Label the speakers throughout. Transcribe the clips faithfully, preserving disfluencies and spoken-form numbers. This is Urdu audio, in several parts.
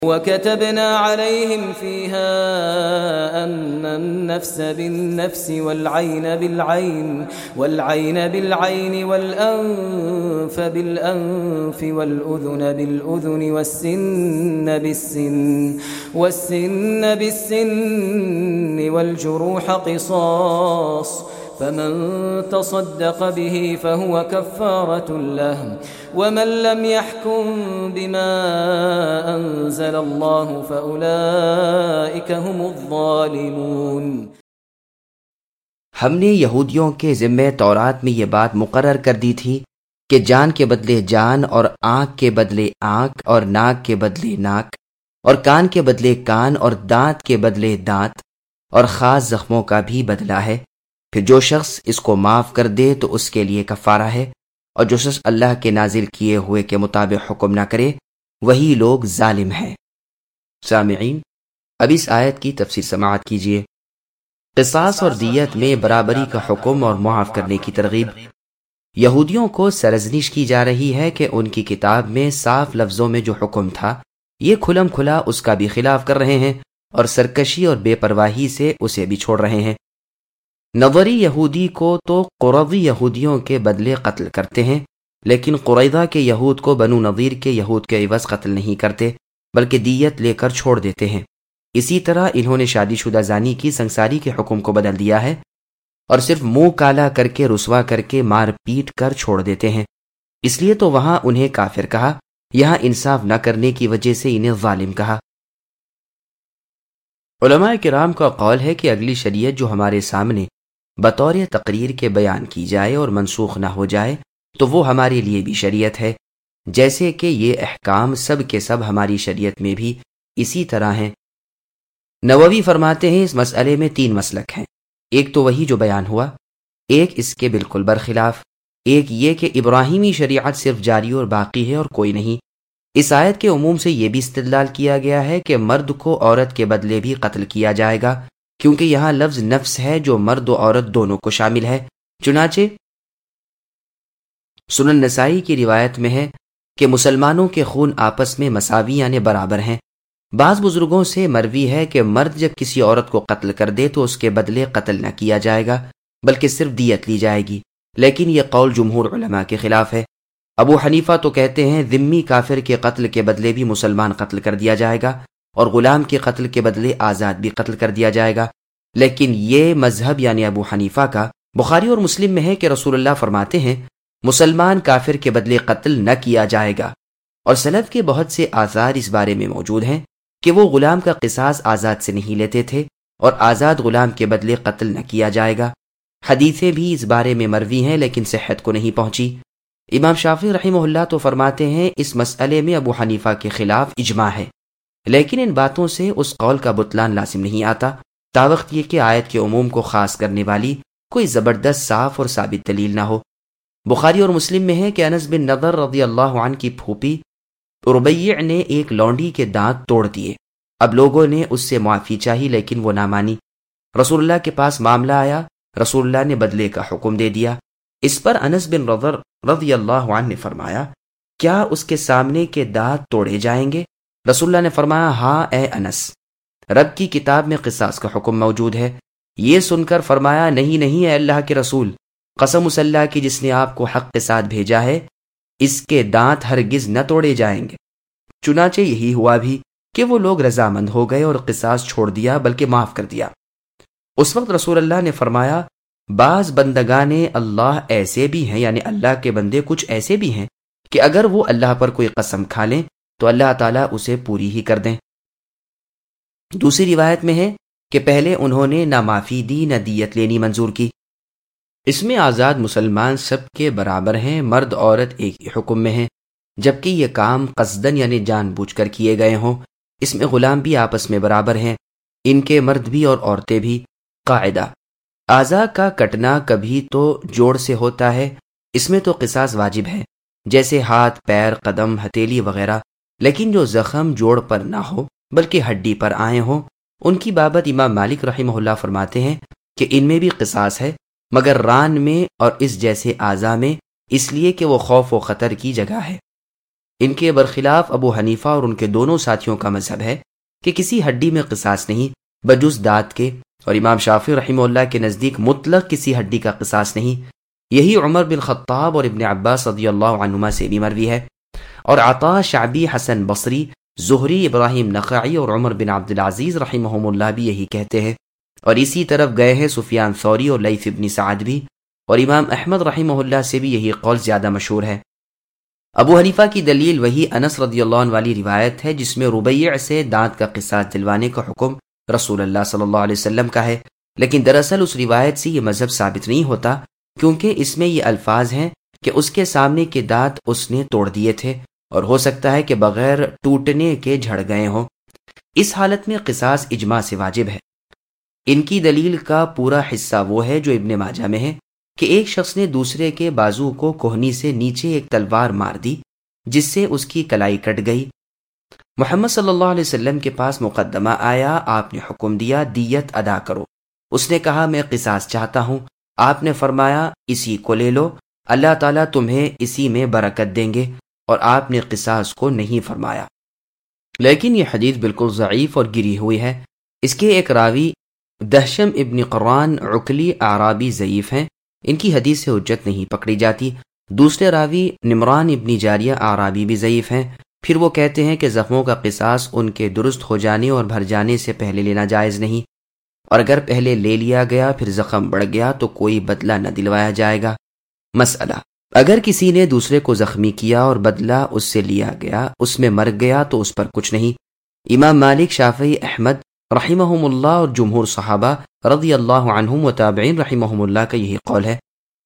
Speaker 1: وكتبنا عليهم فيها أن النفس بالنفس والعين بالعين والعين بالعين والأنف بالأنف والأذن بالأذن والسن بالسن والسن بالسن والجروح قصاص فمن تصدق به فهو كفارة له ومن لم يحكم بما أنزل الله فأولئك هم الظالمون۔
Speaker 2: ہم نے یہودیوں کے ذمہ تورات میں یہ بات مقرر کر دی تھی کہ جان کے بدلے جان اور آنکھ کے بدلے آنکھ اور ناک کے بدلے ناک اور کان کے بدلے کان اور دانت کے بدلے دانت اور خاص زخموں کا بھی بدلہ ہے۔ پھر جو شخص اس کو معاف کر دے تو اس کے لیے کفارہ ہے، اور جو شخص اللہ کے نازل کیے ہوئے کے مطابق حکم نہ کرے وہی لوگ ظالم ہیں۔ سامعین، اب اس آیت کی تفسیر سماعت کیجیے۔ قصاص اور دیت میں برابری کا حکم اور معاف کرنے کی ترغیب۔ یہودیوں کو سرزنش کی جا رہی ہے کہ ان کی کتاب میں صاف لفظوں میں جو حکم تھا یہ کھلم کھلا اس کا بھی خلاف کر رہے ہیں اور سرکشی اور بے پرواہی سے اسے بھی چھوڑ رہے ہیں۔ نظری یہودی کو تو قرظی یہودیوں کے بدلے قتل کرتے ہیں، لیکن قریظہ کے یہود کو بنو نظیر کے یہود کے عوض قتل نہیں کرتے بلکہ دیت لے کر چھوڑ دیتے ہیں۔ اسی طرح انہوں نے شادی شدہ زانی کی سنساری کے حکم کو بدل دیا ہے اور صرف منہ کالا کر کے رسوا کر کے مار پیٹ کر چھوڑ دیتے ہیں۔ اس لیے تو وہاں انہیں کافر کہا، یہاں انصاف نہ کرنے کی وجہ سے انہیں ظالم کہا۔ علماء کرام کا قول ہے کہ اگلی شریعت جو ہمارے سامنے بطور تقریر کے بیان کی جائے اور منسوخ نہ ہو جائے تو وہ ہمارے لیے بھی شریعت ہے، جیسے کہ یہ احکام سب کے سب ہماری شریعت میں بھی اسی طرح ہیں۔ نووی فرماتے ہیں اس مسئلے میں تین مسلک ہیں، ایک تو وہی جو بیان ہوا، ایک اس کے بالکل برخلاف، ایک یہ کہ ابراہیمی شریعت صرف جاری اور باقی ہے اور کوئی نہیں۔ اس آیت کے عموم سے یہ بھی استدلال کیا گیا ہے کہ مرد کو عورت کے بدلے بھی قتل کیا جائے گا، کیونکہ یہاں لفظ نفس ہے جو مرد و عورت دونوں کو شامل ہے۔ چنانچہ سنن نسائی کی روایت میں ہے کہ مسلمانوں کے خون آپس میں مساوی یعنی برابر ہیں۔ بعض بزرگوں سے مروی ہے کہ مرد جب کسی عورت کو قتل کر دے تو اس کے بدلے قتل نہ کیا جائے گا بلکہ صرف دیت لی جائے گی، لیکن یہ قول جمہور علماء کے خلاف ہے۔ ابو حنیفہ تو کہتے ہیں ذمی کافر کے قتل کے بدلے بھی مسلمان قتل کر دیا جائے گا اور غلام کے قتل کے بدلے آزاد بھی قتل کر دیا جائے گا، لیکن یہ مذہب یعنی ابو حنیفہ کا بخاری اور مسلم میں ہے کہ رسول اللہ فرماتے ہیں مسلمان کافر کے بدلے قتل نہ کیا جائے گا، اور سلف کے بہت سے آثار اس بارے میں موجود ہیں کہ وہ غلام کا قصاص آزاد سے نہیں لیتے تھے اور آزاد غلام کے بدلے قتل نہ کیا جائے گا۔ حدیثیں بھی اس بارے میں مروی ہیں لیکن صحت کو نہیں پہنچی۔ امام شافعی رحمہ اللہ تو فرماتے ہیں اس مسئلے میں ابو حنیفہ کے خلاف اجماع ہے، لیکن ان باتوں سے اس قول کا بطلان لازم نہیں آتا تاوقت یہ کہ آیت کے عموم کو خاص کرنے والی کوئی زبردست صاف اور ثابت دلیل نہ ہو۔ بخاری اور مسلم میں ہے کہ انس بن نضر رضی اللہ عنہ کی پھوپھی ربیع نے ایک لونڈی کے دانت توڑ دیے۔ اب لوگوں نے اس سے معافی چاہی لیکن وہ نہ مانی۔ رسول اللہ کے پاس معاملہ آیا، رسول اللہ نے بدلے کا حکم دے دیا۔ اس پر انس بن نضر رضی اللہ عنہ نے فرمایا کیا اس کے سامنے کے دانت توڑے جائیں گے؟ رسول اللہ نے فرمایا ہاں اے انس، رب کی کتاب میں قصاص کا حکم موجود ہے۔ یہ سن کر فرمایا نہیں نہیں اے اللہ کے رسول، قسم اس اللہ کی جس نے آپ کو حق کے ساتھ بھیجا ہے، اس کے دانت ہرگز نہ توڑے جائیں گے۔ چنانچہ یہی ہوا بھی کہ وہ لوگ رضامند ہو گئے اور قصاص چھوڑ دیا بلکہ معاف کر دیا۔ اس وقت رسول اللہ نے فرمایا بعض بندگان اللہ ایسے بھی ہیں، یعنی اللہ کے بندے کچھ ایسے بھی ہیں کہ اگر وہ اللہ پر کوئی قسم کھا لیں تو اللہ تعالیٰ اسے پوری ہی کر دیں۔ دوسری روایت میں ہے کہ پہلے انہوں نے نہ معافی دی نہ دیت لینی منظور کی۔ اس میں آزاد مسلمان سب کے برابر ہیں، مرد عورت ایک ہی حکم میں ہیں، جبکہ یہ کام قصدن یعنی جان بوجھ کر کیے گئے ہوں۔ اس میں غلام بھی آپس میں برابر ہیں، ان کے مرد بھی اور عورتیں بھی۔ قاعدہ، اعضاء کا کٹنا کبھی تو جوڑ سے ہوتا ہے، اس میں تو قصاص واجب ہے، جیسے ہاتھ، پیر، قدم، ہتھیلی وغیرہ، لیکن جو زخم جوڑ پر نہ ہو بلکہ ہڈی پر آئے ہوں ان کی بابت امام مالک رحمہ اللہ فرماتے ہیں کہ ان میں بھی قصاص ہے، مگر ران میں اور اس جیسے اعضاء میں، اس لیے کہ وہ خوف و خطر کی جگہ ہے۔ ان کے برخلاف ابو حنیفہ اور ان کے دونوں ساتھیوں کا مذہب ہے کہ کسی ہڈی میں قصاص نہیں بجز دانت کے، اور امام شافعی رحمہ اللہ کے نزدیک مطلق کسی ہڈی کا قصاص نہیں۔ یہی عمر بن خطاب اور ابن عباس رضی اللہ عنہما سے بھی مروی ہے، اور عطا، شعبی، حسن بصری، زہری، ابراہیم نخعی اور عمر بن عبد العزیز رحمہم اللہ بھی یہی کہتے ہیں، اور اسی طرف گئے ہیں سفیان ثوری اور لیث بن سعد بھی، اور امام احمد رحمہ اللہ سے بھی یہی قول زیادہ مشہور ہے۔ ابو حنیفہ کی دلیل وہی انس رضی اللہ عنہ والی روایت ہے جس میں ربیع سے دانت کا قصاص دلوانے کا حکم رسول اللہ صلی اللہ علیہ وسلم کا ہے، لیکن دراصل اس روایت سے یہ مذہب ثابت نہیں ہوتا، کیونکہ اس میں یہ الفاظ ہیں کہ اس کے سامنے کے دانت اس نے توڑ دیے تھے، اور ہو سکتا ہے کہ بغیر ٹوٹنے کے جھڑ گئے ہوں۔ اس حالت میں قصاص اجماع سے واجب ہے۔ ان کی دلیل کا پورا حصہ وہ ہے جو ابن ماجہ میں ہے کہ ایک شخص نے دوسرے کے بازو کو کوہنی سے نیچے ایک تلوار مار دی جس سے اس کی کلائی کٹ گئی۔ محمد صلی اللہ علیہ وسلم کے پاس مقدمہ آیا، آپ نے حکم دیا دیت ادا کرو۔ اس نے کہا میں قصاص چاہتا ہوں۔ آپ نے فرمایا اسی کو لے لو، اللہ تعالیٰ تمہیں اسی میں برکت دیں گے، اور آپ نے قصاص کو نہیں فرمایا۔ لیکن یہ حدیث بالکل ضعیف اور گری ہوئی ہے۔ اس کے ایک راوی دہشم ابن قران عقلی اعرابی ضعیف ہیں، ان کی حدیث سے حجت نہیں پکڑی جاتی۔ دوسرے راوی نمران ابن جاریہ اعرابی بھی ضعیف ہیں۔ پھر وہ کہتے ہیں کہ زخموں کا قصاص ان کے درست ہو جانے اور بھر جانے سے پہلے لینا جائز نہیں، اور اگر پہلے لے لیا گیا پھر زخم بڑھ گیا تو کوئی بدلہ نہ دلوایا جائے گا۔ مسئلہ: اگر کسی نے دوسرے کو زخمی کیا اور بدلہ اس سے لیا گیا، اس میں مر گیا تو اس پر کچھ نہیں۔ امام مالک، شافعی، احمد رحمہم اللہ اور جمہور صحابہ رضی اللہ عنہم و تابعین رحمہم اللہ کا یہی قول ہے۔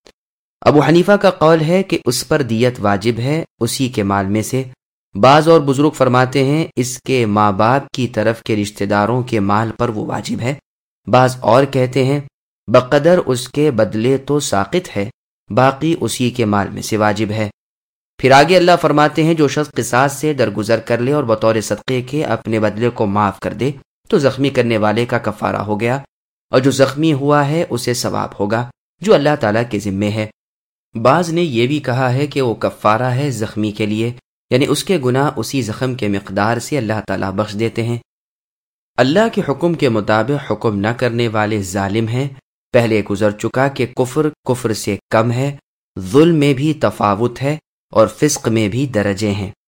Speaker 2: ابو حنیفہ کا قول ہے کہ اس پر دیت واجب ہے اسی کے مال میں سے۔ بعض اور بزرگ فرماتے ہیں اس کے ماں باپ کی طرف کے رشتہ داروں کے مال پر وہ واجب ہے۔ بعض اور کہتے ہیں بقدر اس کے بدلے تو ساقط ہے، باقی اسی کے مال میں سے واجب ہے۔ پھر آگے اللہ فرماتے ہیں جو شخص قصاص سے درگزر کر لے اور بطور صدقے کے اپنے بدلے کو معاف کر دے تو زخمی کرنے والے کا کفارہ ہو گیا، اور جو زخمی ہوا ہے اسے ثواب ہوگا جو اللہ تعالیٰ کے ذمے ہے۔ بعض نے یہ بھی کہا ہے کہ وہ کفارہ ہے زخمی کے لیے، یعنی اس کے گناہ اسی زخم کے مقدار سے اللہ تعالیٰ بخش دیتے ہیں۔ اللہ کے حکم کے مطابق حکم نہ کرنے والے ظالم ہیں۔ پہلے گزر چکا کہ کفر کفر سے کم ہے، ظلم میں بھی تفاوت ہے اور فسق میں بھی درجے ہیں۔